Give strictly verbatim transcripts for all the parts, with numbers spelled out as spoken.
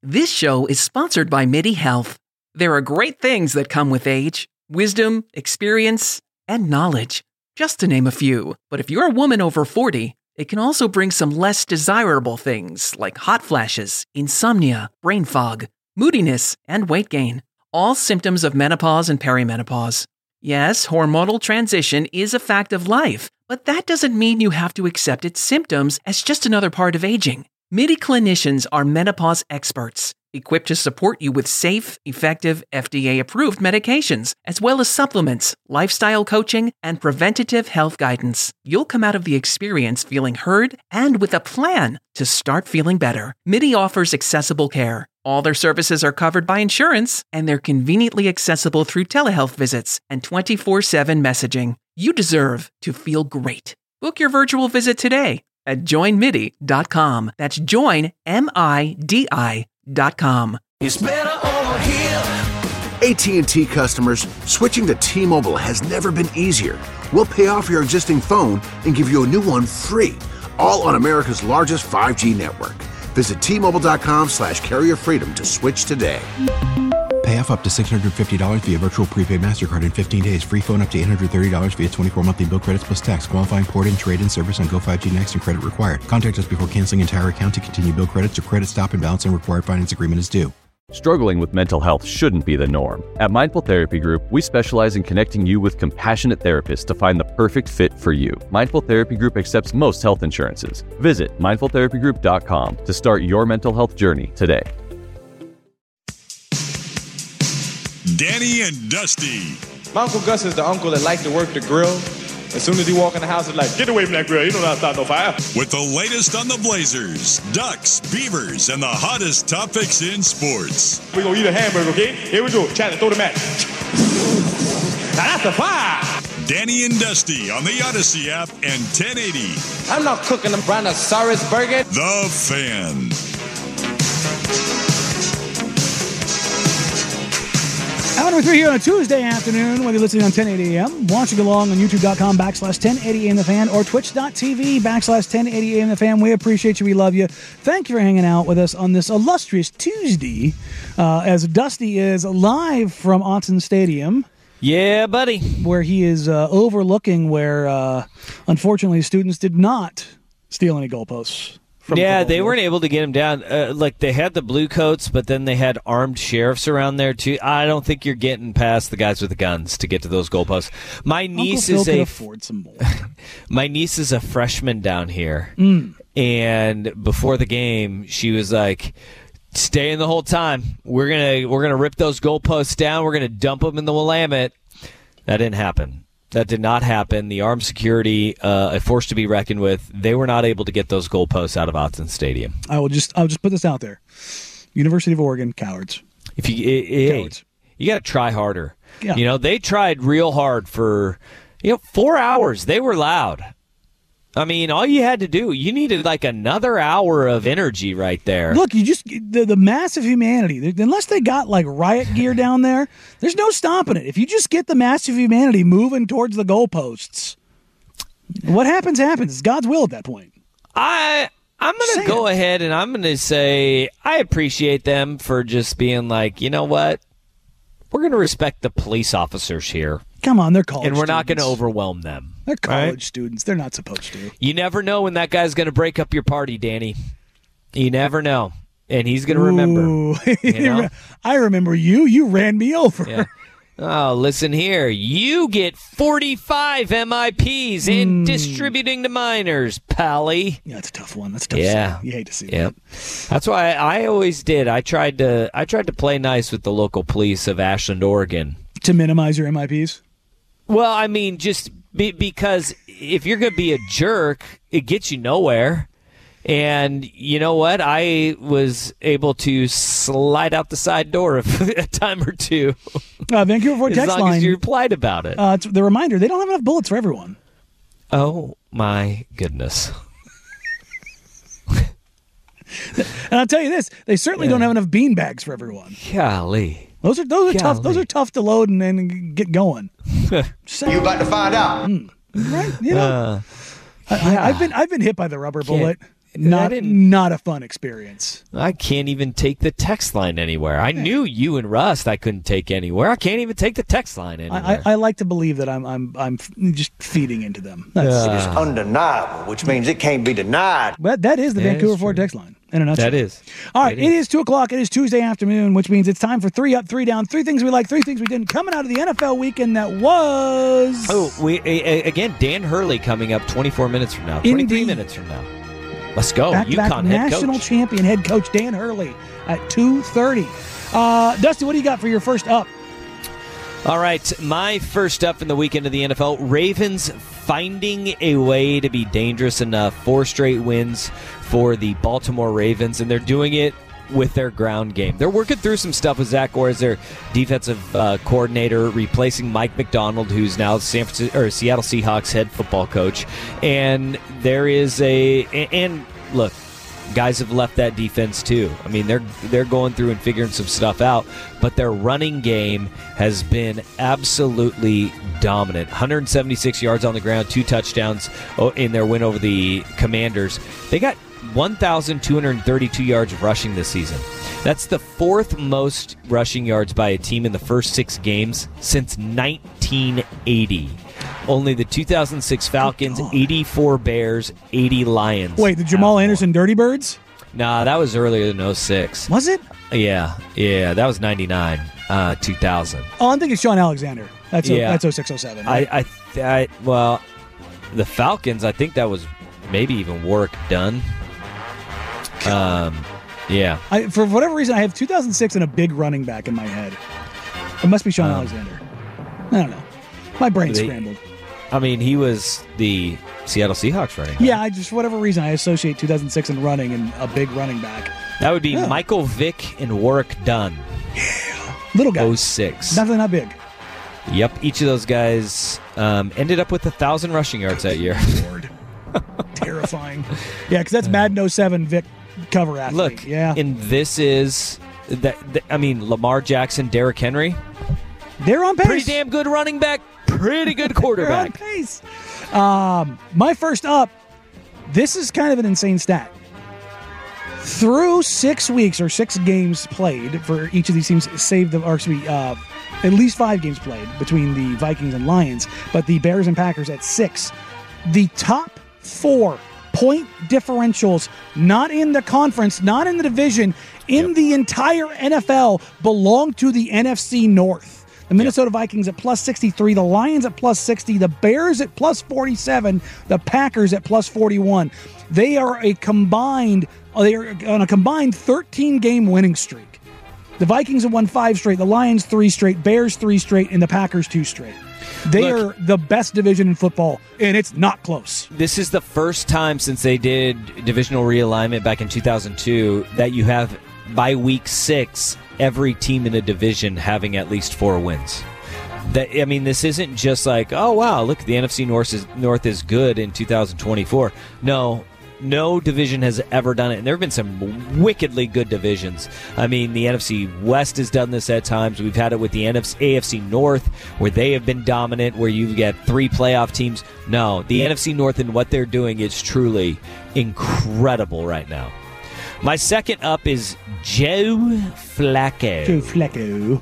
This show is sponsored by MIDI Health. There are great things that come with age: wisdom, experience, and knowledge, just to name a few. But if you're a woman over forty, it can also bring some less desirable things like hot flashes, insomnia, brain fog, moodiness, and weight gain. All symptoms of menopause and perimenopause. Yes, hormonal transition is a fact of life, but that doesn't mean you have to accept its symptoms as just another part of aging. MIDI clinicians are menopause experts, equipped to support you with safe, effective, F D A-approved medications, as well as supplements, lifestyle coaching, and preventative health guidance. You'll come out of the experience feeling heard and with a plan to start feeling better. MIDI offers accessible care. All their services are covered by insurance, and they're conveniently accessible through telehealth visits and twenty-four seven messaging. You deserve to feel great. Book your virtual visit today at join midi dot com. That's join, M I D I dot com. It's better over here. A T and T customers, switching to T-Mobile has never been easier. We'll pay off your existing phone and give you a new one free, all on America's largest five G network. Visit T-Mobile.com slash carrier freedom to switch today. Pay off up to six hundred fifty dollars via virtual prepaid MasterCard in fifteen days. Free phone up to eight hundred thirty dollars via twenty-four monthly bill credits plus tax. Qualifying port-in, trade-in service on Go five G Next and credit required. Contact us before canceling entire account to continue bill credits or credit stop and balance and required finance agreement is due. Struggling with mental health shouldn't be the norm. At Mindful Therapy Group, we specialize in connecting you with compassionate therapists to find the perfect fit for you. Mindful Therapy Group accepts most health insurances. Visit mindful therapy group dot com to start your mental health journey today. Danny and Dusty. My Uncle Gus is the uncle that likes to work the grill. As soon as he walk in the house, he's like, get away from that grill. You don't know how to start no fire. With the latest on the Blazers, Ducks, Beavers, and the hottest topics in sports. We're going to eat a hamburger, okay? Here we go. Chandler, throw the match. Now that's the fire. Danny and Dusty on the Odyssey app and ten eighty. I'm not cooking a brontosaurus burger. The Fan. Hour number three here on a Tuesday afternoon, whether you're listening on ten eighty a.m., watching along on youtube.com backslash 1080am The Fan, or twitch.tv backslash 1080am The Fan. We appreciate you. We love you. Thank you for hanging out with us on this illustrious Tuesday, uh, as Dusty is live from Autzen Stadium. Yeah, buddy. Where he is uh, overlooking where, uh, unfortunately, students did not steal any goalposts. Yeah, they weren't able to get him down. Uh, like, they had the blue coats, but then they had armed sheriffs around there, too. I don't think you're getting past the guys with the guns to get to those goalposts. My niece Uncle is Phil a could afford some more. My niece is a freshman down here. Mm. And before the game, she was like, stay in the whole time. We're going to we're gonna rip those goalposts down. We're going to dump them in the Willamette. That didn't happen. That did not happen. The armed security, uh, a force to be reckoned with, they were not able to get those goalposts out of Autzen Stadium. I will just I'll just put this out there. University of Oregon, cowards. If you it, it, cowards. You got to try harder. Yeah. You know, they tried real hard for, you know, four hours. They were loud. I mean, all you had to do, you needed like another hour of energy right there. Look, you just, the, the massive humanity, unless they got like riot gear down there, there's no stopping it. If you just get the massive humanity moving towards the goalposts, what happens, happens. It's God's will at that point. I, I'm going to go ahead and I'm going to say I appreciate them for just being like, you know what? We're going to respect the police officers here. Come on, they're college And we're students. not going to overwhelm them. They're college right? students. They're not supposed to. You never know when that guy's going to break up your party, Danny. You never know. And he's going to remember. You know? I remember you. You ran me over. Yeah. Oh, listen here. You get forty-five M I Ps in Mm. distributing to minors, Pally. Yeah, that's a tough one. That's a tough Yeah. one. You hate to see yep. that. That's why I, I always did. I tried to I tried to play nice with the local police of Ashland, Oregon. To minimize your M I Ps? Well, I mean, just be, because if you're going to be a jerk, it gets you nowhere. And you know what? I was able to slide out the side door a time or two. Uh, Vancouver Ford as text long line. as you replied about it. Uh, it's the reminder, they don't have enough bullets for everyone. Oh, my goodness. And I'll tell you this, they certainly Yeah. don't have enough bean bags for everyone. Golly. Those are those are tough. Those Golly. are tough to load and, and get going. You about to find out. Mm, right? You know, Uh, I, I, I've been I've been hit by the rubber bullet. Not, not a fun experience. I can't even take the text line anywhere. I knew you and Rust I couldn't take anywhere. I can't even take the text line anywhere. I, I, I like to believe that I'm I'm I'm just feeding into them. That's Uh, It's undeniable, which means it can't be denied. But that is the That Vancouver is Ford true. text line in a nutshell. That is. All right, It it is. is two o'clock. It is Tuesday afternoon, which means it's time for three up, three down, three things we like, three things we didn't. Coming out of the N F L weekend that was. Oh, we a, a- again, Dan Hurley coming up twenty-four minutes from now, twenty-three Indeed. minutes from now. Let's go, Back-to-back UConn head national coach. champion head coach Dan Hurley at two thirty. Uh, Dusty, what do you got for your first up? All right, my first up in the weekend of the N F L, Ravens finding a way to be dangerous enough. Four straight wins for the Baltimore Ravens, and they're doing it with their ground game. They're working through some stuff with Zach Orr as their defensive uh, coordinator, replacing Mike McDonald, who's now San Francisco or Seattle Seahawks head football coach. And there is a and, and look, guys have left that defense too. I mean, they're they're going through and figuring some stuff out, but their running game has been absolutely dominant. one hundred seventy-six yards on the ground, two touchdowns in their win over the Commanders. They got one thousand two hundred thirty-two yards of rushing this season. That's the fourth most rushing yards by a team in the first six games since nineteen eighty. Only the two thousand six Falcons, eighty-four Bears, eighty Lions. Wait, the Jamal Anderson Dirty Birds? Nah, that was earlier than oh six. Was it? Yeah, yeah, that was ninety-nine, uh, two thousand. Oh, I'm thinking Sean Alexander. That's Yeah. that's oh six oh seven. I, I, I, well, the Falcons, I think that was maybe even Warwick Dunn. Um, yeah. I, for whatever reason, I have two thousand six and a big running back in my head. It must be Sean Um, Alexander. I don't know. My brain They- scrambled. I mean, he was the Seattle Seahawks running back. Yeah, I just for whatever reason I associate two thousand six and running and a big running back. That would be Yeah. Michael Vick and Warwick Dunn. Little guy. oh six. Nothing that big. Yep, each of those guys um, ended up with a thousand rushing yards that year. Lord. Terrifying. Yeah, because that's Madden oh seven Vic cover athlete. Look, yeah. and this is that. that- I mean, Lamar Jackson, Derrick Henry, They're on pace. pretty damn good running back, pretty good They're on quarterback. pace. Um, my first up, this is kind of an insane stat. Through six weeks or six games played for each of these teams, save the, or excuse me, uh, at least five games played between the Vikings and Lions, but the Bears and Packers at six. The top four point differentials, not in the conference, not in the division, in Yep. the entire N F L, belong to the N F C North. The Minnesota Vikings at plus sixty-three, the Lions at plus sixty, the Bears at plus forty-seven, the Packers at plus forty-one. They are a combined, they are on a combined thirteen-game winning streak. The Vikings have won five straight, the Lions three straight, Bears three straight, and the Packers two straight. They Look, are the best division in football, and it's not close. This is the first time since they did divisional realignment back in two thousand two that you have, by week six, every team in a division having at least four wins. That I mean, this isn't just like, oh, wow, look, the N F C North is, North is good in two thousand twenty-four. No, no division has ever done it, and there have been some wickedly good divisions. I mean, the N F C West has done this at times. We've had it with the N F C, A F C North, where they have been dominant, where you've got three playoff teams. No, the N F C North and what they're doing is truly incredible right now. My second up is Joe Flacco. Joe Flacco.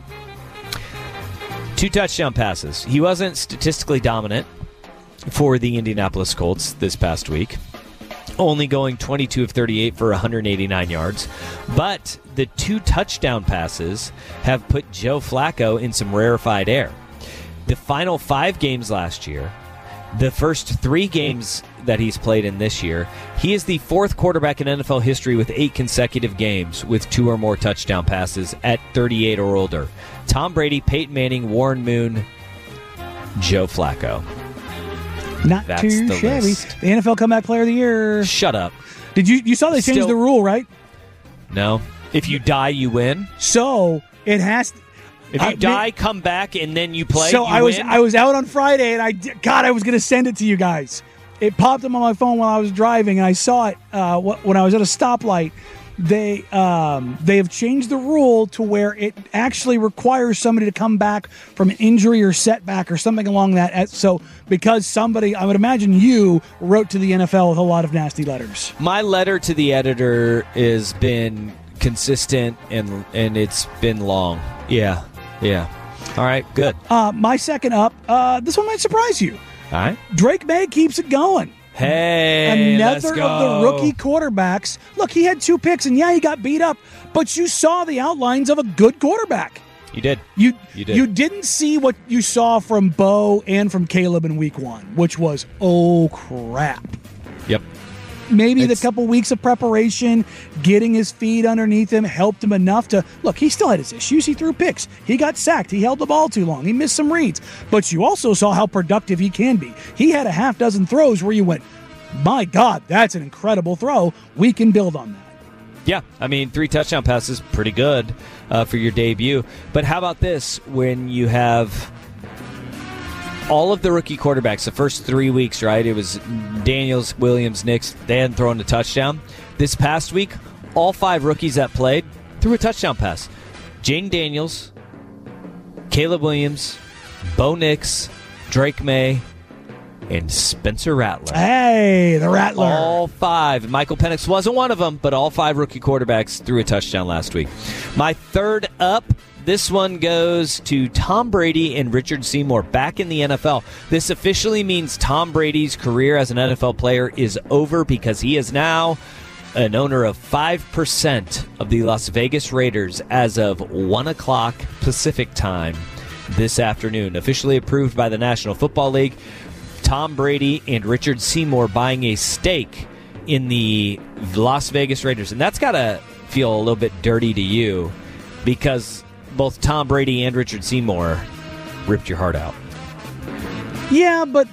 Two touchdown passes. He wasn't statistically dominant for the Indianapolis Colts this past week, only going twenty-two of thirty-eight for one hundred eighty-nine yards. But the two touchdown passes have put Joe Flacco in some rarefied air. The final five games last year, the first three games that he's played in this year, he is the fourth quarterback in N F L history with eight consecutive games with two or more touchdown passes at thirty-eight or older. Tom Brady, Peyton Manning, Warren Moon, Joe Flacco. Not That's too the shabby. list. The N F L Comeback Player of the Year. Shut up. Did you you saw they changed Still- the rule, right? No. If you die, you win. So it has. If you I- die, come back, and then you play. So you I was win. I was out on Friday, and I di- God I was going to send it to you guys. It popped up on my phone while I was driving, and I saw it uh, wh- when I was at a stoplight. they um, they have changed the rule to where it actually requires somebody to come back from an injury or setback or something along that. So because somebody, I would imagine you wrote to the N F L with a lot of nasty letters. My letter to the editor has been consistent and and it's been long. Yeah, yeah. All right, good. Uh, my second up, uh, this one might surprise you. All right. Drake May keeps it going. Hey, Another let's go. of the rookie quarterbacks. Look, he had two picks, and yeah, he got beat up, but you saw the outlines of a good quarterback. You did. You, you did. You didn't see what you saw from Bo and from Caleb in week one, which was, oh, crap. Yep. Maybe It's, the couple weeks of preparation, getting his feet underneath him, helped him enough to... Look, he still had his issues. He threw picks. He got sacked. He held the ball too long. He missed some reads. But you also saw how productive he can be. He had a half dozen throws where you went, my God, that's an incredible throw. We can build on that. Yeah, I mean, three touchdown passes, pretty good uh, for your debut. But how about this, when you have all of the rookie quarterbacks, the first three weeks, right? It was Daniels, Williams, Nix. They hadn't thrown a touchdown. This past week, all five rookies that played threw a touchdown pass. Jaden Daniels, Caleb Williams, Bo Nix, Drake May, and Spencer Rattler. Hey, the Rattler. All five. Michael Penix wasn't one of them, but all five rookie quarterbacks threw a touchdown last week. My third up, this one goes to Tom Brady and Richard Seymour back in the N F L. This officially means Tom Brady's career as an N F L player is over because he is now an owner of five percent of the Las Vegas Raiders as of one o'clock Pacific time this afternoon. Officially approved by the National Football League. Tom Brady and Richard Seymour buying a stake in the Las Vegas Raiders. And that's got to feel a little bit dirty to you because both Tom Brady and Richard Seymour ripped your heart out. Yeah, but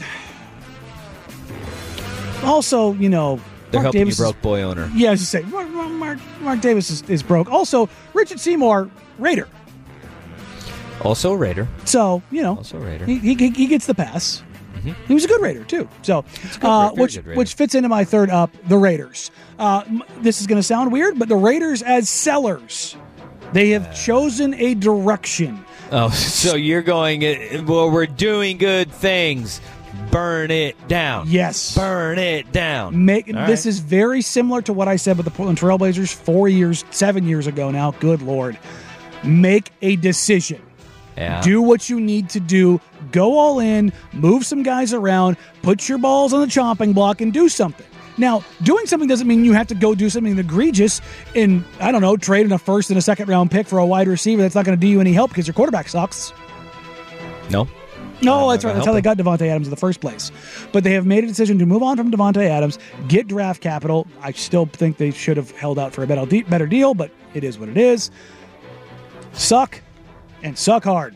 also, you know, they're Mark helping Davis you broke boy owner. Is, yeah, I was just saying, Mark, Mark, Mark Davis is, is broke. Also, Richard Seymour, Raider. Also a Raider. So, you know, also a Raider. He, he, he gets the pass. Mm-hmm. He was a good Raider, too. So, uh, which which fits into my third up, the Raiders. Uh, this is going to sound weird, but the Raiders as sellers, they have uh, chosen a direction. Oh, so you're going, well, we're doing good things. Burn it down. Yes. Burn it down. Make, this right. is very similar to what I said with the Portland Trailblazers four years, seven years ago now. Good Lord. Make a decision. Yeah. Do what you need to do. Go all in. Move some guys around. Put your balls on the chopping block and do something. Now, doing something doesn't mean you have to go do something egregious and, I don't know, trade in a first and a second round pick for a wide receiver that's not going to do you any help because your quarterback sucks. No. No, that's right. That's how they got Devontae Adams in the first place. But they have made a decision to move on from Devontae Adams, get draft capital. I still think they should have held out for a better deal, but it is what it is. Suck. And suck hard.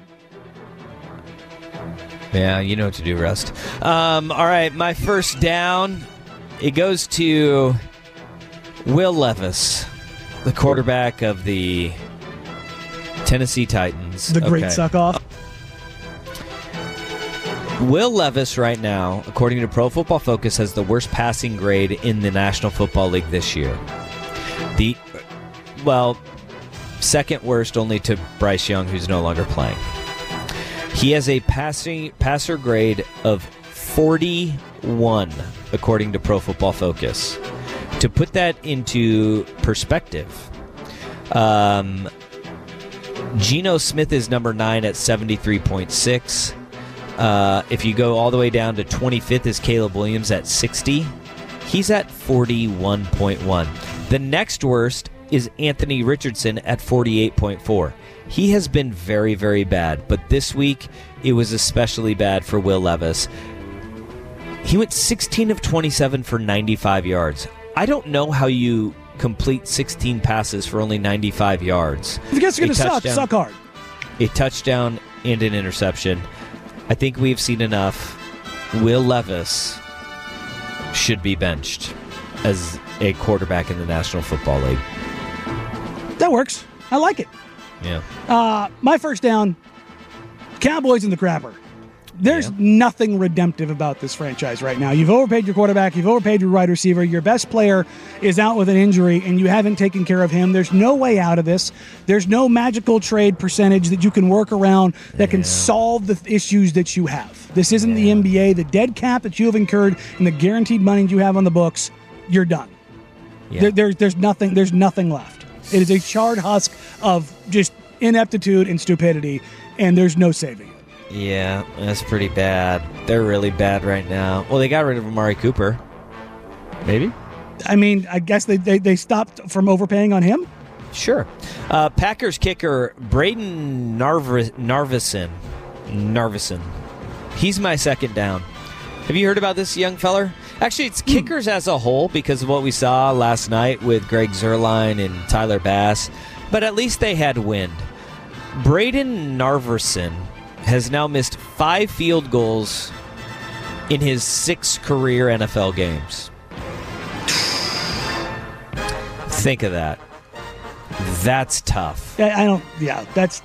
Yeah, you know what to do, Rust. Um, all right, my first down, it goes to Will Levis, the quarterback of the Tennessee Titans. The great okay. suck-off. Will Levis right now, according to Pro Football Focus, has the worst passing grade in the National Football League this year. The, well... second worst only to Bryce Young, who's no longer playing. He has a passing passer grade of forty-one, according to Pro Football Focus. To put that into perspective, um, Geno Smith is number nine at seventy-three point six. Uh, if you go all the way down to twenty-fifth is Caleb Williams at sixty. He's at forty-one point one. The next worst is Anthony Richardson at forty-eight point four. He has been very, very bad, but this week it was especially bad for Will Levis. He went sixteen of twenty-seven for ninety-five yards. I don't know how you complete sixteen passes for only ninety-five yards. I guess you're going to suck, suck hard. A touchdown and an interception. I think we've seen enough. Will Levis should be benched as a quarterback in the National Football League. That works. I like it. Yeah. Uh, my first down, Cowboys and the Crapper. There's yeah. nothing redemptive about this franchise right now. You've overpaid your quarterback. You've overpaid your wide receiver. Your best player is out with an injury, and you haven't taken care of him. There's no way out of this. There's no magical trade percentage that you can work around that can yeah. solve the issues that you have. This isn't yeah. the N B A. The dead cap that you have incurred and the guaranteed money you have on the books, you're done. Yeah. There, there, there's nothing. There's nothing left. It is a charred husk of just ineptitude and stupidity, and there's no saving it. Yeah, that's pretty bad. They're really bad right now. Well, they got rid of Amari Cooper. Maybe? I mean, I guess they, they, they stopped from overpaying on him? Sure. Uh, Packers kicker Braden Narv- Narvison. Narvison. He's my second down. Have you heard about this young feller? Actually, it's kickers as a whole because of what we saw last night with Greg Zuerlein and Tyler Bass. But at least they had wind. Braden Narvison has now missed five field goals in his six career N F L games. Think of that. That's tough. I don't, yeah, that's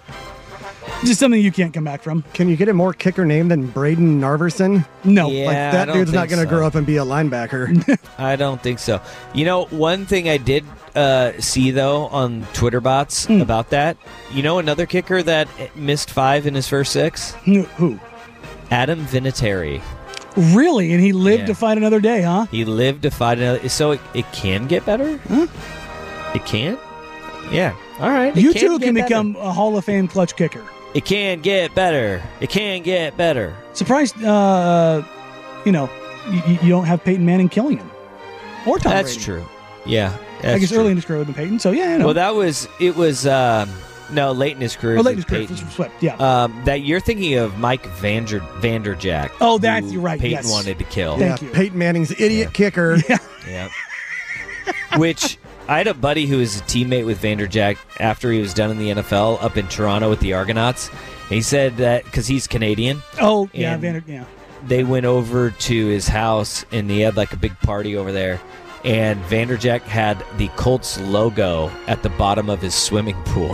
just something you can't come back from. Can you get a more kicker name than Braden Narverson? No. Yeah, like that dude's not going to so. grow up and be a linebacker. I don't think so. You know, one thing I did uh, see, though, on Twitter bots mm. about that, you know another kicker that missed five in his first six? Who? Adam Vinatieri. Really? And he lived yeah. to fight another day, huh? He lived to fight another. So it, it can get better? Huh? It can? Yeah. All right. You can too can better. become a Hall of Fame clutch kicker. It can get better. It can get better. Surprised, uh, you know, you, you don't have Peyton Manning killing him. Or Tom That's Brady. true. Yeah. I guess true. early in his career would have been Peyton, so yeah, you know. Well, that was, it was, um, no, late in his career. Oh, late in his career. Peyton. Swept, yeah. Um, that you're thinking of Mike Vander, Vanderjack. Oh, that's, you're right, Peyton yes. wanted to kill. Yeah, Thank you. Peyton Manning's idiot yeah. kicker. Yeah. Yeah. Which, I had a buddy who was a teammate with Vanderjack after he was done in the N F L up in Toronto with the Argonauts. He said that because he's Canadian. Oh, yeah, Vander, yeah. They went over to his house, and he had like a big party over there. And Vanderjack had the Colts logo at the bottom of his swimming pool.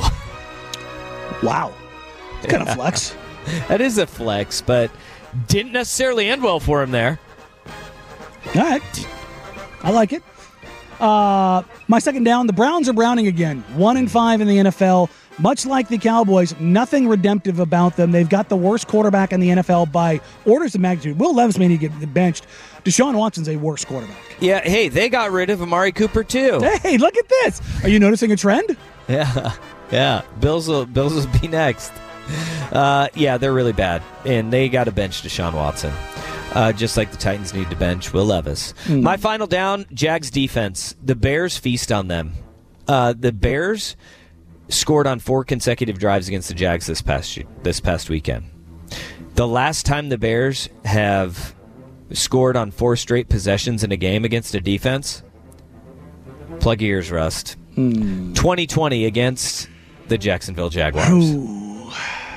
Wow. That's kind of flex. That is a flex, but didn't necessarily end well for him there. All right. I like it. Uh, my second down, the Browns are browning again. One and five in the N F L. Much like the Cowboys, nothing redemptive about them. They've got the worst quarterback in the N F L by orders of magnitude. Will Levis may need to get benched. Deshaun Watson's a worse quarterback. Yeah, hey, they got rid of Amari Cooper, too. Hey, look at this. Are you noticing a trend? Yeah, yeah. Bills will, Bills will be next. Uh, yeah, they're really bad, and they got to bench Deshaun Watson. Uh, just like the Titans need to bench Will Levis. Mm. My final down, Jags defense. The Bears feast on them. Uh, the Bears scored on four consecutive drives against the Jags this past this past weekend. The last time the Bears have scored on four straight possessions in a game against a defense, plug your ears, Rust. Mm. twenty twenty against the Jacksonville Jaguars. Ooh.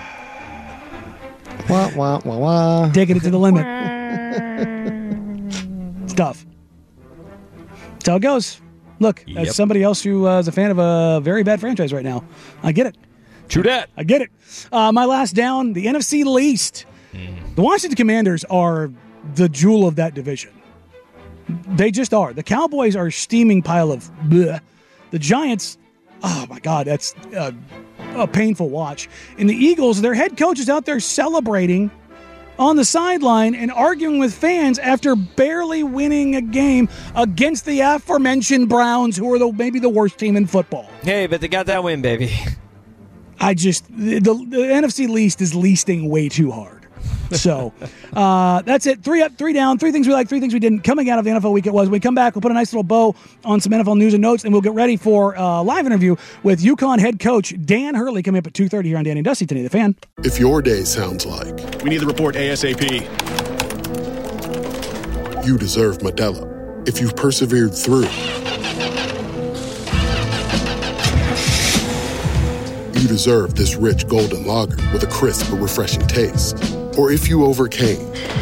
Wah, wah, wah, wah. Taking it to the limit. It's tough. That's how it goes. Look, Yep. as somebody else who uh, is a fan of a very bad franchise right now, I get it. True that. I get it. Uh, my last down, the N F C least. Mm. The Washington Commanders are the jewel of that division. They just are. The Cowboys are a steaming pile of bleh. The Giants, oh my God, that's uh, a painful watch. And the Eagles, their head coach is out there celebrating on the sideline and arguing with fans after barely winning a game against the aforementioned Browns, who are the, maybe the worst team in football. Hey, but they got that win, baby. I just, the, the, the N F C least is leasting way too hard. So uh, that's it. Three up, three down, three things we like, three things we didn't. Coming out of the N F L week it was. When we come back, we'll put a nice little bow on some N F L news and notes, and we'll get ready for a live interview with UConn head coach Dan Hurley coming up at two thirty here on Danny and Dusty today, The Fan. If your day sounds like we need the report ASAP, you deserve Modelo. If you've persevered through, you deserve this rich golden lager with a crisp but refreshing taste. Or if you overcame,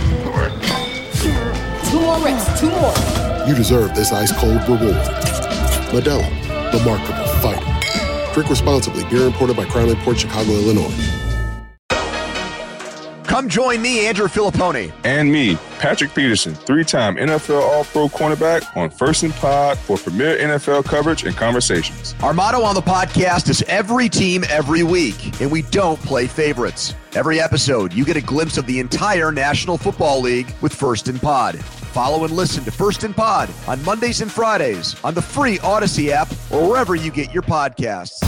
two more reps, two more. You deserve this ice cold reward. Modelo, the Remarkable Fighter. Drink responsibly. Beer imported by Crown Imports, Chicago, Illinois. Come join me, Andrew Filippone. And me, Patrick Peterson, three-time N F L All-Pro cornerback on First and Pod for premier N F L coverage and conversations. Our motto on the podcast is every team, every week, and we don't play favorites. Every episode, you get a glimpse of the entire National Football League with First and Pod. Follow and listen to First and Pod on Mondays and Fridays on the free Odyssey app or wherever you get your podcasts.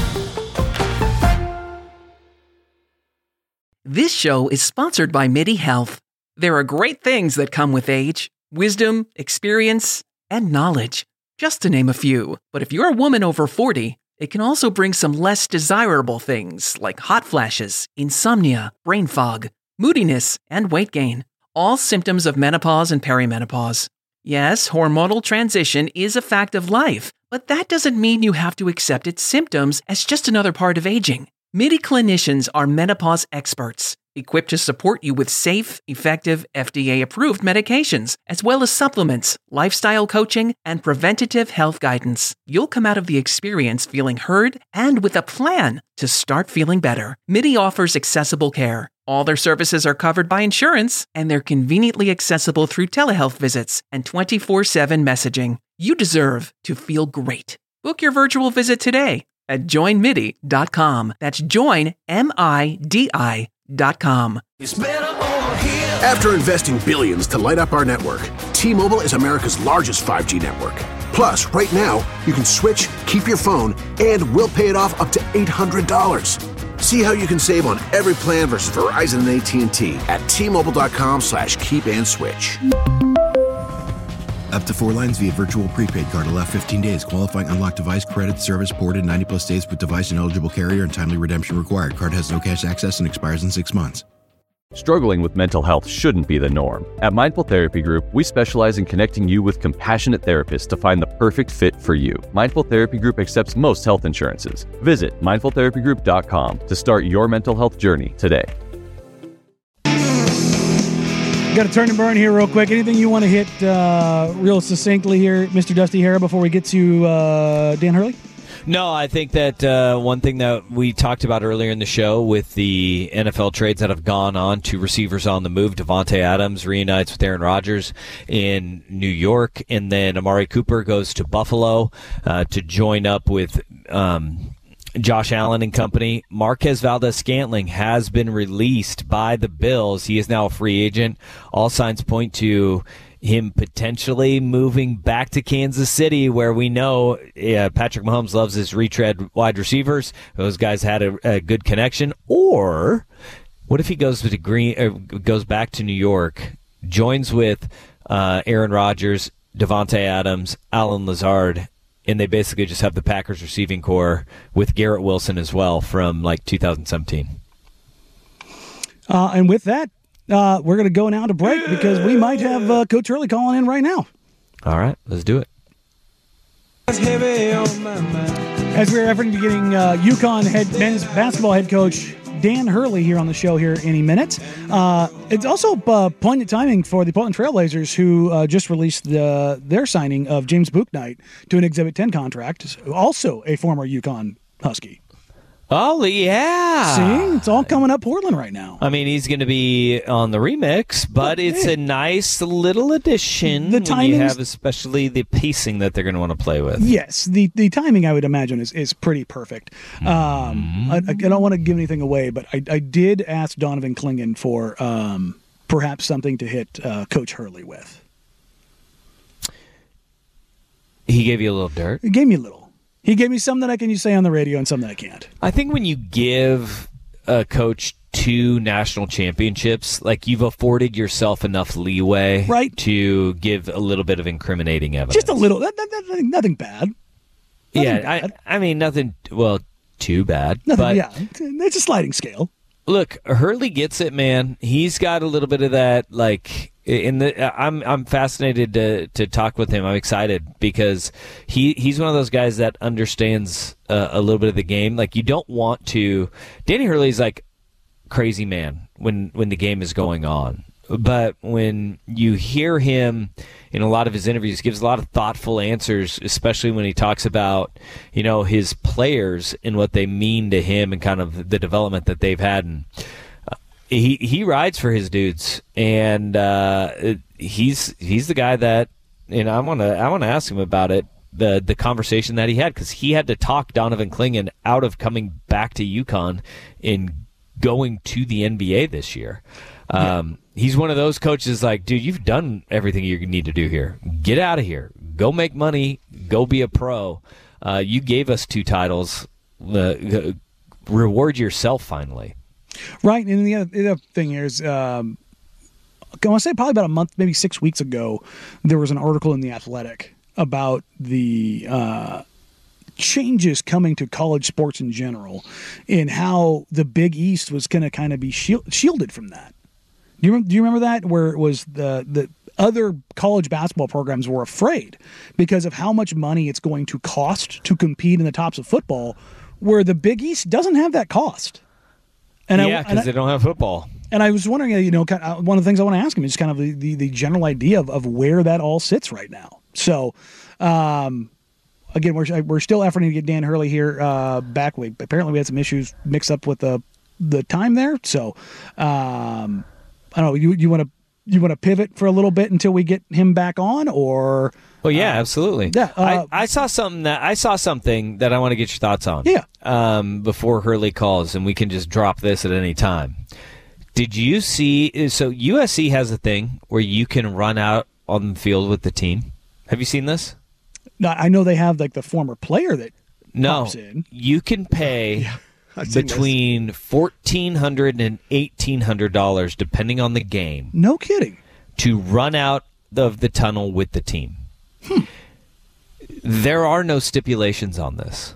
This show is sponsored by MIDI Health. There are great things that come with age: wisdom, experience, and knowledge, just to name a few. But if you're a woman over forty, it can also bring some less desirable things like hot flashes, insomnia, brain fog, moodiness, and weight gain. All symptoms of menopause and perimenopause. Yes, hormonal transition is a fact of life, but that doesn't mean you have to accept its symptoms as just another part of aging. MIDI clinicians are menopause experts, equipped to support you with safe, effective, F D A-approved medications, as well as supplements, lifestyle coaching, and preventative health guidance. You'll come out of the experience feeling heard and with a plan to start feeling better. MIDI offers accessible care. All their services are covered by insurance, and they're conveniently accessible through telehealth visits and twenty-four seven messaging. You deserve to feel great. Book your virtual visit today at join midi dot com. That's join, M I D I dot com. After investing billions to light up our network, T-Mobile is America's largest five G network. Plus, right now, you can switch, keep your phone, and we'll pay it off up to eight hundred dollars. See how you can save on every plan versus Verizon and A T and T at T-Mobile.com slash keep and switch. Up to four lines via virtual prepaid card. Allow fifteen days. Qualifying unlocked device credit. Service ported ninety plus days with device and eligible carrier and timely redemption required. Card has no cash access and expires in six months. Struggling with mental health shouldn't be the norm. At Mindful Therapy Group, we specialize in connecting you with compassionate therapists to find the perfect fit for you. Mindful Therapy Group accepts most health insurances. Visit mindful therapy group dot com to start your mental health journey today. Got to turn and burn here real quick. Anything you want to hit uh, real succinctly here, Mister Dusty Hara, before we get to uh, Dan Hurley? No, I think that uh, one thing that we talked about earlier in the show with the N F L trades that have gone on to receivers on the move, Davante Adams reunites with Aaron Rodgers in New York, and then Amari Cooper goes to Buffalo uh, to join up with um, Josh Allen and company. Marquez Valdes-Scantling has been released by the Bills. He is now a free agent. All signs point to him potentially moving back to Kansas City, where we know uh, Patrick Mahomes loves his retread wide receivers. Those guys had a, a good connection. Or what if he goes to Green, uh, goes back to New York, joins with uh, Aaron Rodgers, Davante Adams, Allen Lazard, and they basically just have the Packers receiving core with Garrett Wilson as well from like two thousand seventeen. Uh, and with that, Uh, we're going to go now to break because we might have uh, Coach Hurley calling in right now. All right, let's do it. As we're efforting to getting uh, UConn head men's basketball head coach Dan Hurley here on the show here any minute. Uh, it's also uh, poignant timing for the Portland Trailblazers, who uh, just released the, their signing of James Bouknight to an Exhibit ten contract, also a former UConn Husky. Oh, yeah. See, it's all coming up Portland right now. I mean, he's going to be on the remix, but it's a nice little addition The when you timing's- have especially the pacing that they're going to want to play with. Yes, the, the timing, I would imagine, is, is pretty perfect. Um, I, I don't want to give anything away, but I, I did ask Donovan Clingan for um, perhaps something to hit uh, Coach Hurley with. He gave you a little dirt? He gave me a little. He gave me some that I can say on the radio and some that I can't. I think when you give a coach two national championships, like you've afforded yourself enough leeway right. to give a little bit of incriminating evidence. Just a little. That, that, that, nothing bad. Nothing yeah, bad. I, I mean, nothing, well, too bad. Nothing, but yeah, it's a sliding scale. Look, Hurley gets it, man. He's got a little bit of that, like... In the, I'm I'm fascinated to to talk with him. I'm excited because he, he's one of those guys that understands uh, a little bit of the game. Like you don't want to. Danny Hurley's like crazy man when when the game is going on, but when you hear him in a lot of his interviews, gives a lot of thoughtful answers, especially when he talks about you know his players and what they mean to him and kind of the development that they've had. And he he rides for his dudes, and uh, he's he's the guy that, and I want to I want to ask him about it, the the conversation that he had, because he had to talk Donovan Clingan out of coming back to UConn and going to the N B A this year. Um, yeah. He's one of those coaches like, dude, you've done everything you need to do here. Get out of here. Go make money. Go be a pro. Uh, you gave us two titles. Uh, reward yourself finally. Right, and the other, the other thing here is, um, I want to say probably about a month, maybe six weeks ago, there was an article in The Athletic about the uh, changes coming to college sports in general and how the Big East was going to kind of be shield, shielded from that. Do you, do you remember that, where it was the, the other college basketball programs were afraid because of how much money it's going to cost to compete in the tops of football, where the Big East doesn't have that cost? And yeah, because they don't have football. And I was wondering, you know, kind of, one of the things I want to ask him is kind of the, the, the general idea of, of where that all sits right now. So, um, again, we're we're still efforting to get Dan Hurley here uh, back. We apparently we had some issues mixed up with the the time there. So, um, I don't know. You you want to you want to pivot for a little bit until we get him back on, or? Well, yeah, uh, absolutely. Yeah, uh, I, I saw something that I saw something that I want to get your thoughts on. Yeah. Um, before Hurley calls, and we can just drop this at any time. Did you see? So U S C has a thing where you can run out on the field with the team. Have you seen this? No, I know they have like the former player that no, pops in. You can pay yeah, between fourteen hundred dollars and eighteen hundred dollars, depending on the game. No kidding. To run out of the tunnel with the team. Hmm. There are no stipulations on this.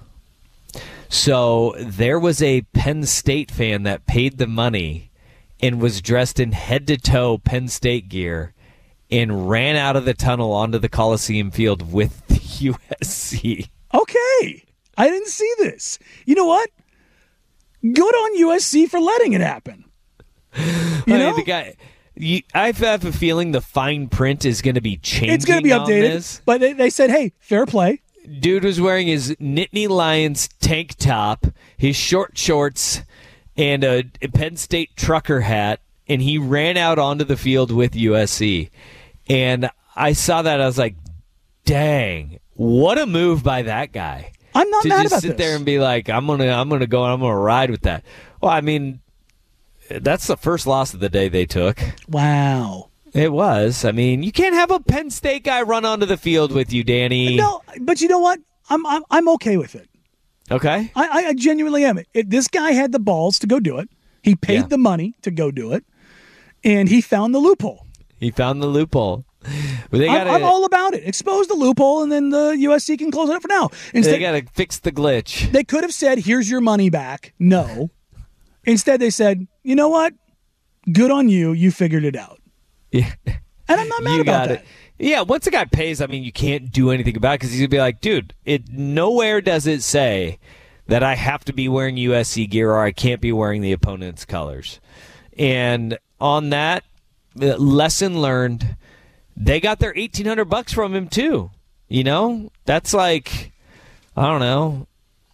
So there was a Penn State fan that paid the money and was dressed in head-to-toe Penn State gear and ran out of the tunnel onto the Coliseum field with the U S C. Okay. I didn't see this. You know what? Good on U S C for letting it happen. You know? I mean, the guy, you, I have a feeling the fine print is going to be changing. It's going to be updated. This. But they, they said, hey, fair play. Dude was wearing his Nittany Lions tank top, his short shorts, and a Penn State trucker hat, and he ran out onto the field with U S C. And I saw that, I was like, dang, what a move by that guy. I'm not to mad just about sit this. there and be like, I'm gonna I'm gonna go and I'm gonna ride with that. Well, I mean, that's the first loss of the day they took. Wow. It was. I mean, you can't have a Penn State guy run onto the field with you, Danny. No, but you know what? I'm I'm, I'm okay with it. Okay. I, I genuinely am. It, this guy had the balls to go do it. He paid Yeah. the money to go do it, and he found the loophole. He found the loophole. But they I'm, gotta, I'm all about it. Expose the loophole, and then the U S C can close it up for now. Instead, they got to fix the glitch. They could have said, here's your money back. No. Instead, they said, you know what? Good on you. You figured it out. Yeah. And I'm not mad you about got that. it. Yeah, once a guy pays, I mean, you can't do anything about it because he's going to be like, dude, it nowhere does it say that I have to be wearing U S C gear or I can't be wearing the opponent's colors. And on that, lesson learned, they got their eighteen hundred bucks from him too. You know, that's like, I don't know,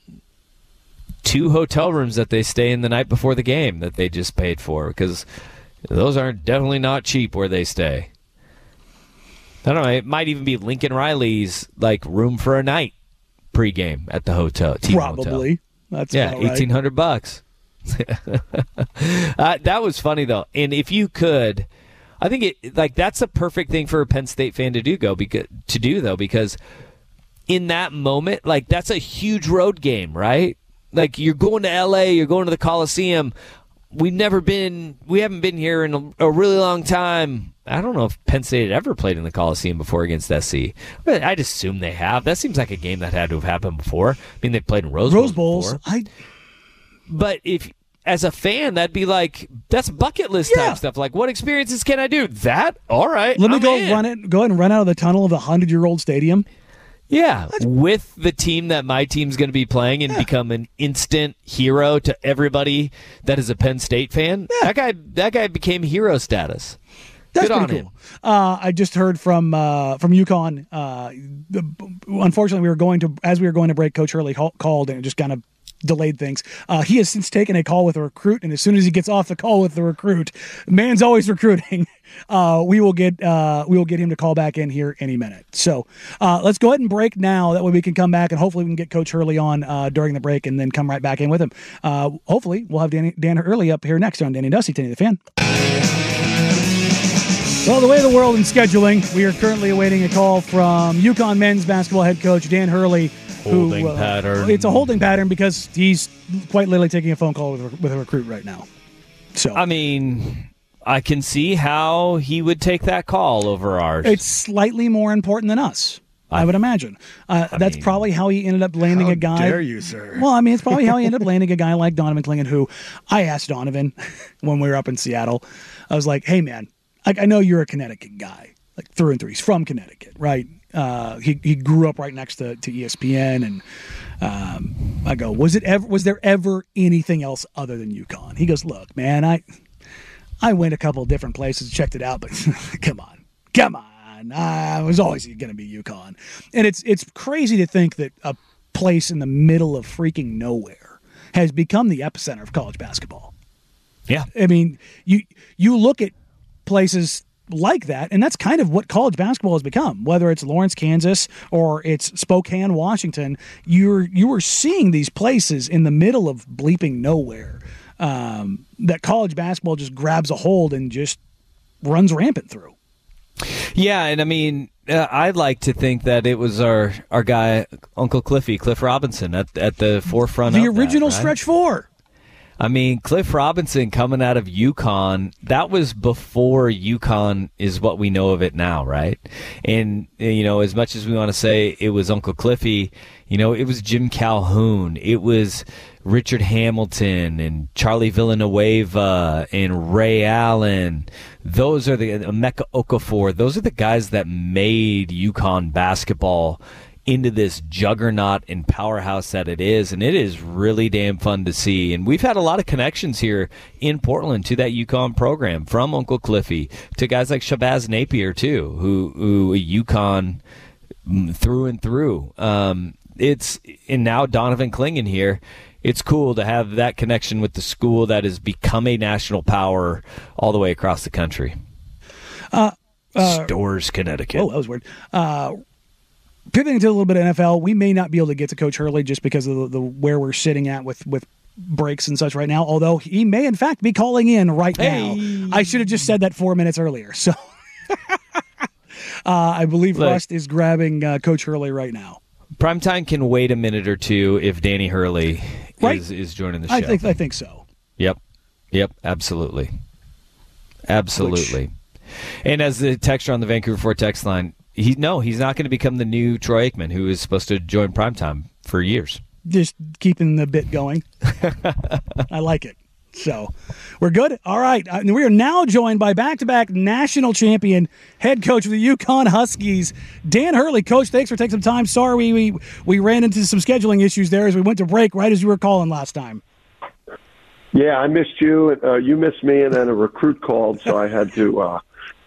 two hotel rooms that they stay in the night before the game that they just paid for, because those aren't definitely not cheap where they stay. I don't know. It might even be Lincoln Riley's like room for a night pregame at the hotel. Team Probably. Hotel. That's yeah, about right. eighteen hundred bucks. uh, that was funny though, and if you could, I think it like that's a perfect thing for a Penn State fan to do. Go because to do though because in that moment, like that's a huge road game, right? Like you're going to L A, you're going to the Coliseum. We've never been, we haven't been here in a, a really long time. I don't know if Penn State had ever played in the Coliseum before against S C. But I'd assume they have. That seems like a game that had to have happened before. I mean, they played in Rose, Rose Bowls. Bowls. I. But if, as a fan, that'd be like that's bucket list Yeah. type stuff. Like, what experiences can I do? That all right? Let me I'm go in. run it. Go ahead and run out of the tunnel of the hundred-year-old stadium. Yeah, That's- with the team that my team's going to be playing and Yeah. become an instant hero to everybody that is a Penn State fan. Yeah. That guy, that guy became hero status. That's Good on pretty him. cool. Uh, I just heard from uh, from UConn. Uh, the, unfortunately, we were going to as we were going to break. Coach Hurley call, called and it just kind of delayed things. Uh, he has since taken a call with a recruit, and as soon as he gets off the call with the recruit, man's always recruiting. Uh, we will get uh, we will get him to call back in here any minute. So uh, let's go ahead and break now. That way we can come back, and hopefully we can get Coach Hurley on uh, during the break, and then come right back in with him. Uh, hopefully we'll have Danny, Dan Hurley up here next on Danny and Dusty, ten eighty The Fan. Well, the way of the world in scheduling, we are currently awaiting a call from UConn men's basketball head coach Dan Hurley. Holding who, uh, pattern. It's a holding pattern because he's quite literally taking a phone call with, with a recruit right now. So I mean, I can see how he would take that call over ours. It's slightly more important than us, I, I would imagine. Uh, that's mean, probably how he ended up landing how a guy. How dare you, sir? Well, I mean, it's probably how he ended up landing a guy like Donovan Clingan, who I asked Donovan when we were up in Seattle. I was like, hey, man, I, I know you're a Connecticut guy, like through and through. He's from Connecticut, right? Uh, he he grew up right next to, to E S P N, and um, I go, was it ever was there ever anything else other than UConn? He goes, look, man, I I went a couple of different places, checked it out, but come on, come on, uh, it was always going to be UConn, and it's it's crazy to think that a place in the middle of freaking nowhere has become the epicenter of college basketball. Yeah, I mean, you you look at places like that, and that's kind of what college basketball has become. Whether it's Lawrence, Kansas, or it's Spokane, Washington, you're you are seeing these places in the middle of bleeping nowhere um, that college basketball just grabs a hold and just runs rampant through. Yeah, and I mean, uh, I'd like to think that it was our our guy Uncle Cliffy, Cliff Robinson, at at the forefront. The of original that, right? stretch four. I mean, Cliff Robinson coming out of UConn, that was before UConn is what we know of it now, right? And, you know, as much as we want to say it was Uncle Cliffy, you know, it was Jim Calhoun, it was Richard Hamilton and Charlie Villanueva and Ray Allen. Those are the, Emeka Okafor, those are the guys that made UConn basketball into this juggernaut and powerhouse that it is, and it is really damn fun to see. And we've had a lot of connections here in Portland to that UConn program, from Uncle Cliffy to guys like Shabazz Napier too, who who UConn through and through. Um, it's and now Donovan Clingan here. It's cool to have that connection with the school that has become a national power all the way across the country. Uh, uh, Storrs, Connecticut. Oh, that was weird. Uh, Pivoting to a little bit of N F L, we may not be able to get to Coach Hurley just because of the, the where we're sitting at with, with breaks and such right now, although he may, in fact, be calling in right hey. now. I should have just said that four minutes earlier. So uh, I believe Look, Rust is grabbing uh, Coach Hurley right now. Primetime can wait a minute or two if Danny Hurley right. is, is joining the show. I think, I think so. Yep. Yep, absolutely. Absolutely. Which, and as the texter on the Vancouver Ford text line, He no, he's not going to become the new Troy Aikman, who is supposed to join Primetime for years. Just keeping the bit going. I like it. So we're good. All right. Uh, we are now joined by back-to-back national champion head coach of the UConn Huskies, Dan Hurley. Coach, thanks for taking some time. Sorry we, we, we ran into some scheduling issues there as we went to break right as you were calling last time. Yeah, I missed you. Uh, you missed me, and then a recruit called, so I had to uh,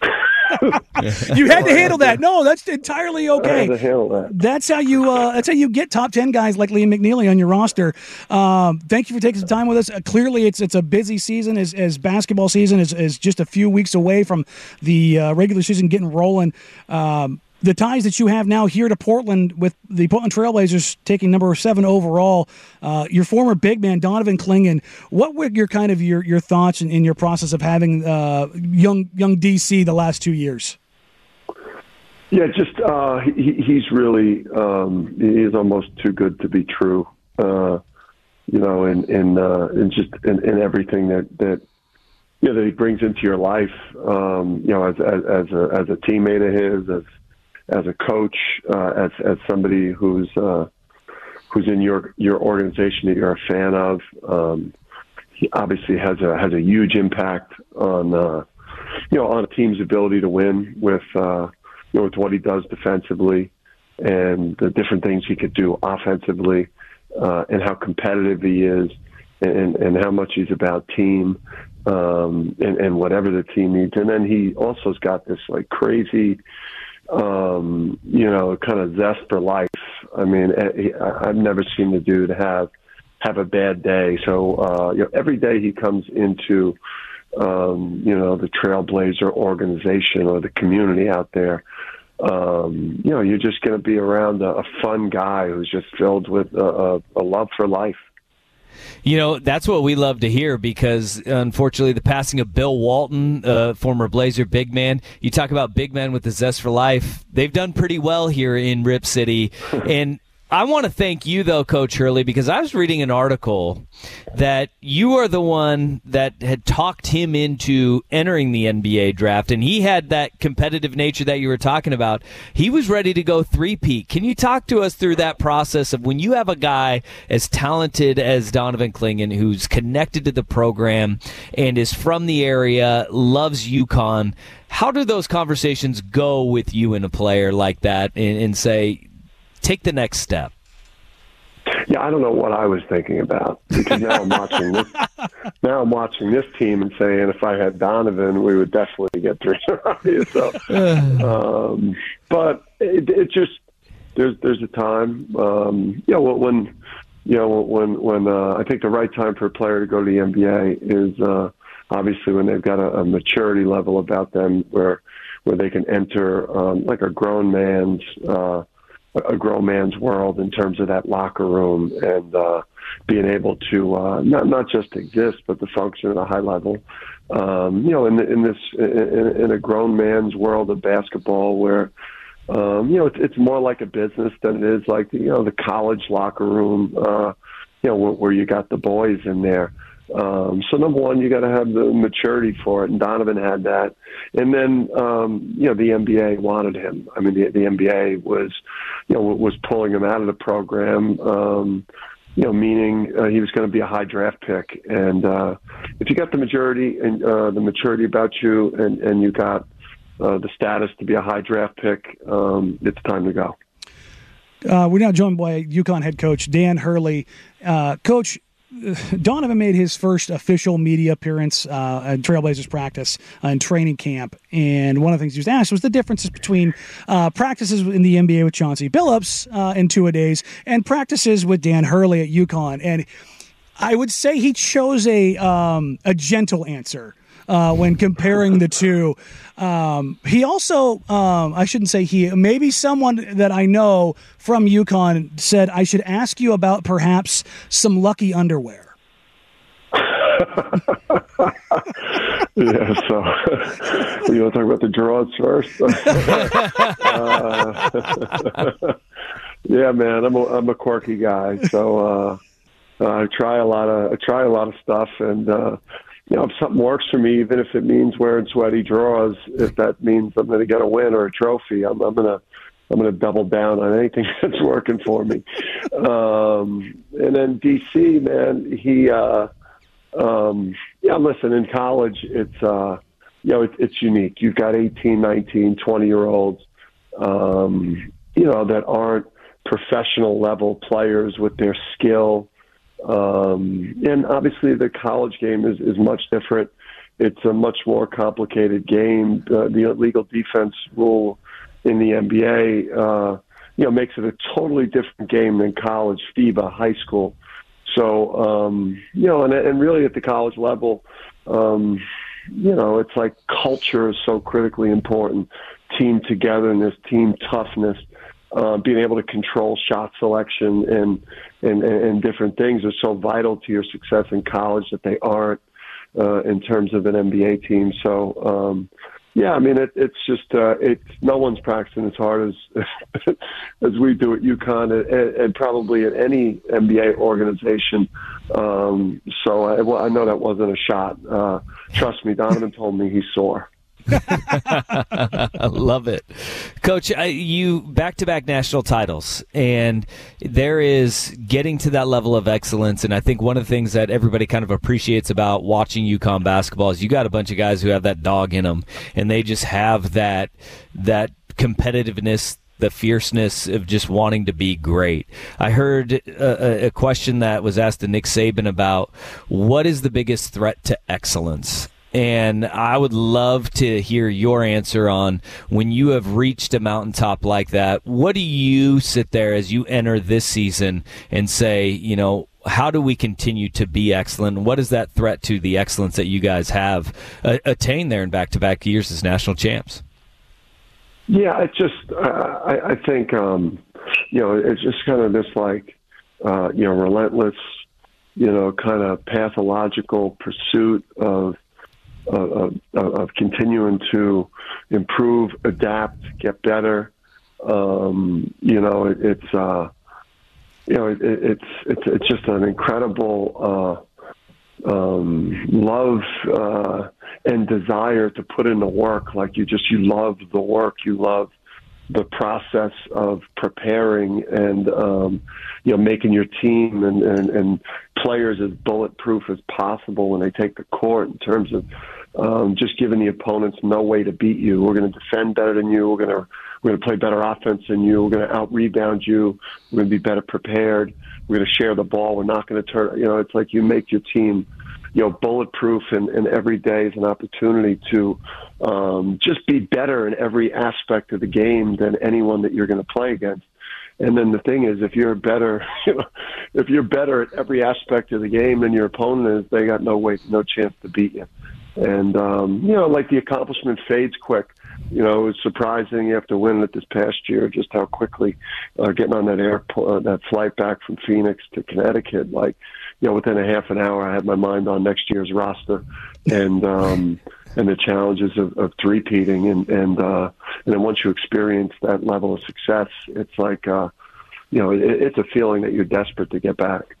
you had to handle that. No, that's entirely okay. I had to handle that. That's how you. Uh, that's how you get top ten guys like Liam McNeely on your roster. Um, thank you for taking some time with us. Uh, clearly, it's it's a busy season as, as basketball season is, is just a few weeks away from the uh, regular season getting rolling. Um, the ties that you have now here to Portland with the Portland Trailblazers taking number seven overall, uh, your former big man Donovan Clingan. What were your kind of your, your thoughts in, in your process of having uh, young young D C the last two years? Yeah, just uh, he, he's really um, he's almost too good to be true. Uh, you know, and and uh, and just in, in everything that that you know that he brings into your life. Um, you know, as as as a, as a teammate of his, as as a coach, uh, as as somebody who's uh, who's in your your organization that you're a fan of. Um, he obviously has a has a huge impact on uh, you know on a team's ability to win with uh, you know with what he does defensively and the different things he could do offensively, uh, and how competitive he is, and and how much he's about team. Um, and, and whatever the team needs, and then he also's got this like crazy. Um, you know, kind of zest for life. I mean, I've never seen the dude have have a bad day. So, uh, you know, every day he comes into, um, you know, the Trailblazer organization or the community out there, um, you know, you're just going to be around a, a fun guy who's just filled with a, a, a love for life. You know, that's what we love to hear because, unfortunately, the passing of Bill Walton, uh, former Blazer big man, you talk about big men with the zest for life. They've done pretty well here in Rip City. And I want to thank you, though, Coach Hurley, because I was reading an article that you are the one that had talked him into entering the N B A draft, and he had that competitive nature that you were talking about. He was ready to go three-peat. Can you talk to us through that process of when you have a guy as talented as Donovan Clingan, who's connected to the program and is from the area, loves UConn, how do those conversations go with you and a player like that and, and say, take the next step? Yeah, I don't know what I was thinking about because now I'm watching this. Now I'm watching this team and saying, if I had Donovan, we would definitely get three. So, um, but it, it just there's there's a time. Um, you know, when you know when when uh, I think the right time for a player to go to the N B A is uh, obviously when they've got a, a maturity level about them where where they can enter um, like a grown man's. Uh, a grown man's world in terms of that locker room and uh, being able to uh, not not just exist but to function at a high level. Um, you know, in, in this in, in a grown man's world of basketball, where um, you know it's, it's more like a business than it is like you know the college locker room. Uh, you know, where, where you got the boys in there. Um, so number one, you got to have the maturity for it, and Donovan had that. And then, um, you know, the N B A wanted him. I mean, the, the N B A was, you know, was pulling him out of the program. Um, you know, meaning uh, he was going to be a high draft pick. And uh, if you got the maturity and uh, the maturity about you, and and you got uh, the status to be a high draft pick, um, it's time to go. Uh, we're now joined by UConn head coach Dan Hurley. Uh, coach. Donovan made his first official media appearance uh, at Trailblazers practice uh, in training camp, and one of the things he was asked was the differences between uh, practices in the N B A with Chauncey Billups uh, in two-a-days and practices with Dan Hurley at UConn. And I would say he chose a um, a gentle answer uh, when comparing the two. Um, he also, um, I shouldn't say he, maybe someone that I know from UConn said I should ask you about perhaps some lucky underwear. Yeah, so you want to talk about the draws first? uh, yeah, man, I'm a, I'm a quirky guy, so uh, I try a lot of I try a lot of stuff, and uh, you know, if something works for me, even if it means wearing sweaty drawers, if that means I'm going to get a win or a trophy, I'm, I'm going to I'm going to double down on anything that's working for me. Um, and then D C, man, he, uh, um, yeah, listen, in college, it's, uh, you know, it, it's unique. You've got eighteen, nineteen, twenty-year-olds, um, you know, that aren't professional level players with their skill. Um, and obviously the college game is, is much different. It's a much more complicated game. Uh, the illegal defense rule in the N B A, uh, you know, makes it a totally different game than college, FIBA, high school. So, um, you know, and, and really at the college level, um, you know, it's like culture is so critically important. Team togetherness, team toughness, uh, being able to control shot selection and, and, and different things are so vital to your success in college that they aren't uh, in terms of an N B A team. So, um, yeah, I mean, it, it's just uh, it's no one's practicing as hard as as we do at UConn and, and probably at any N B A organization. Um, so I, well, I know that wasn't a shot. Uh, trust me, Donovan told me he's sore. I love it. Coach, I, you back-to-back national titles, and there is getting to that level of excellence, and I think one of the things that everybody kind of appreciates about watching UConn basketball is you got a bunch of guys who have that dog in them, and they just have that that competitiveness, the fierceness of just wanting to be great. I heard a, a question that was asked to Nick Saban about what is the biggest threat to excellence? And I would love to hear your answer on when you have reached a mountaintop like that, what do you sit there as you enter this season and say, you know, how do we continue to be excellent? What is that threat to the excellence that you guys have uh, attained there in back-to-back years as national champs? Yeah, it's just, uh, I, I think, um, you know, it's just kind of this like, uh, you know, relentless, you know, kind of pathological pursuit of, of, of, of continuing to improve, adapt, get better. Um, you know, it, it's, uh, you know, it, it's, it's, it's just an incredible, uh, um, love, uh, and desire to put in the work. Like you just, you love the work, you love the process of preparing and, um, you know, making your team and, and, and players as bulletproof as possible when they take the court in terms of, um, just giving the opponents no way to beat you. We're going to defend better than you. We're going to, we're going to play better offense than you. We're going to out rebound you. We're going to be better prepared. We're going to share the ball. We're not going to turn, you know, it's like you make your team, you know, bulletproof, and, and every day is an opportunity to um, just be better in every aspect of the game than anyone that you're going to play against. And then the thing is, if you're better, you know, if you're better at every aspect of the game than your opponent is, they got no way, no chance to beat you. And um, you know, like the accomplishment fades quick. You know, it was surprising after winning it this past year, just how quickly uh, getting on that airport, uh, that flight back from Phoenix to Connecticut, like, you know, within a half an hour, I had my mind on next year's roster and um, and the challenges of, of three-peating. And and, uh, and then once you experience that level of success, it's like, uh, you know, it, it's a feeling that you're desperate to get back.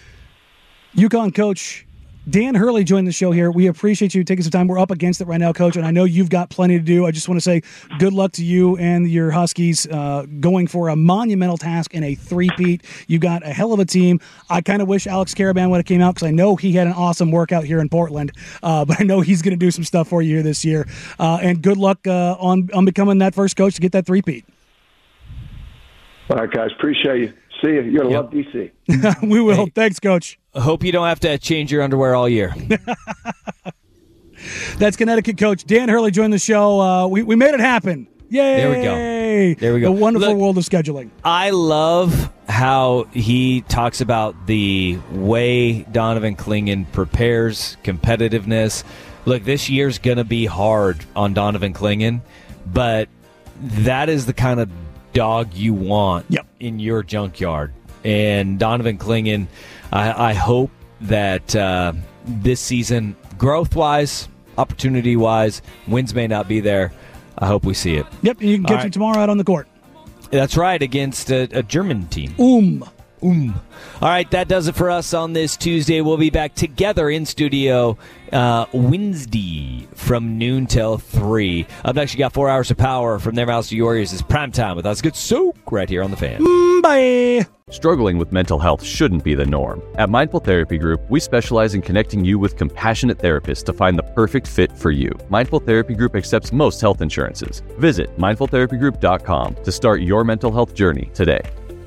UConn coach Dan Hurley joined the show here. We appreciate you taking some time. We're up against it right now, Coach, and I know you've got plenty to do. I just want to say good luck to you and your Huskies uh, going for a monumental task in a three-peat. You got a hell of a team. I kind of wish Alex Caravan would have came out because I know he had an awesome workout here in Portland, uh, but I know he's going to do some stuff for you here this year. Uh, and good luck uh, on, on becoming that first coach to get that three-peat. All right, guys. Appreciate you. See you. You're going to yep. love D C. We will. Hey, thanks, Coach. I hope you don't have to change your underwear all year. That's Connecticut coach Dan Hurley joined the show. Uh, we, we made it happen. Yay! There we go. There we go. The wonderful Look, world of scheduling. I love how he talks about the way Donovan Clingan prepares, competitiveness. Look, this year's going to be hard on Donovan Clingan, but that is the kind of dog you want yep. in your junkyard. And Donovan Clingan, I, I hope that uh, this season, growth-wise, opportunity-wise, wins may not be there. I hope we see it. Yep, and you can catch right. him tomorrow out on the court. That's right, against a, a German team. Um. Um. All right, that does it for us on this Tuesday. We'll be back together in studio uh, Wednesday from noon till three. Up next, you got four hours of power from their mouths to yours. It's prime time with us. Good soak right here on The Fan. Mm, bye. Struggling with mental health shouldn't be the norm. At Mindful Therapy Group, we specialize in connecting you with compassionate therapists to find the perfect fit for you. Mindful Therapy Group accepts most health insurances. Visit mindful therapy group dot com to start your mental health journey today.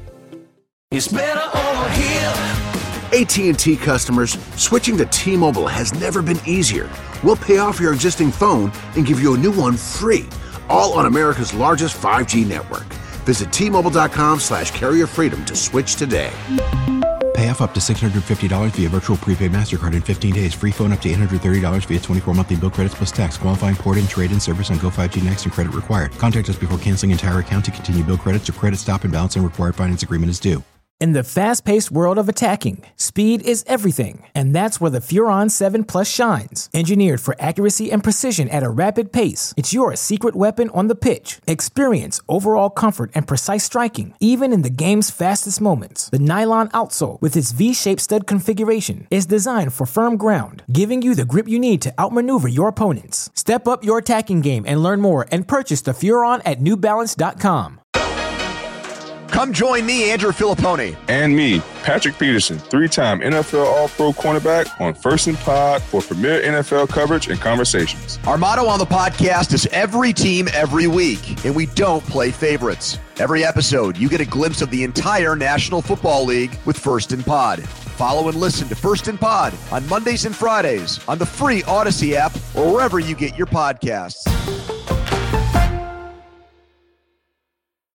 It's better over here. A T and T customers, switching to T-Mobile has never been easier. We'll pay off your existing phone and give you a new one free, all on America's largest five G network. Visit T Mobile dot com slash carrier freedom to switch today. Pay off up to six hundred fifty dollars via virtual prepaid MasterCard in fifteen days. Free phone up to eight hundred thirty dollars via twenty-four monthly bill credits plus tax. Qualifying port-in, trade-in service on Go five G Next and credit required. Contact us before canceling entire account to continue bill credits or credit stop and balance and required finance agreement is due. In the fast-paced world of attacking, speed is everything, and that's where the Furon seven Plus shines. Engineered for accuracy and precision at a rapid pace, it's your secret weapon on the pitch. Experience overall comfort and precise striking, even in the game's fastest moments. The nylon outsole, with its V-shaped stud configuration, is designed for firm ground, giving you the grip you need to outmaneuver your opponents. Step up your attacking game and learn more and purchase the Furon at new balance dot com. Come join me, Andrew Filippone. And me, Patrick Peterson, three-time N F L All-Pro cornerback on First and Pod for premier N F L coverage and conversations. Our motto on the podcast is every team, every week, and we don't play favorites. Every episode, you get a glimpse of the entire National Football League with First and Pod. Follow and listen to First and Pod on Mondays and Fridays on the free Odyssey app or wherever you get your podcasts.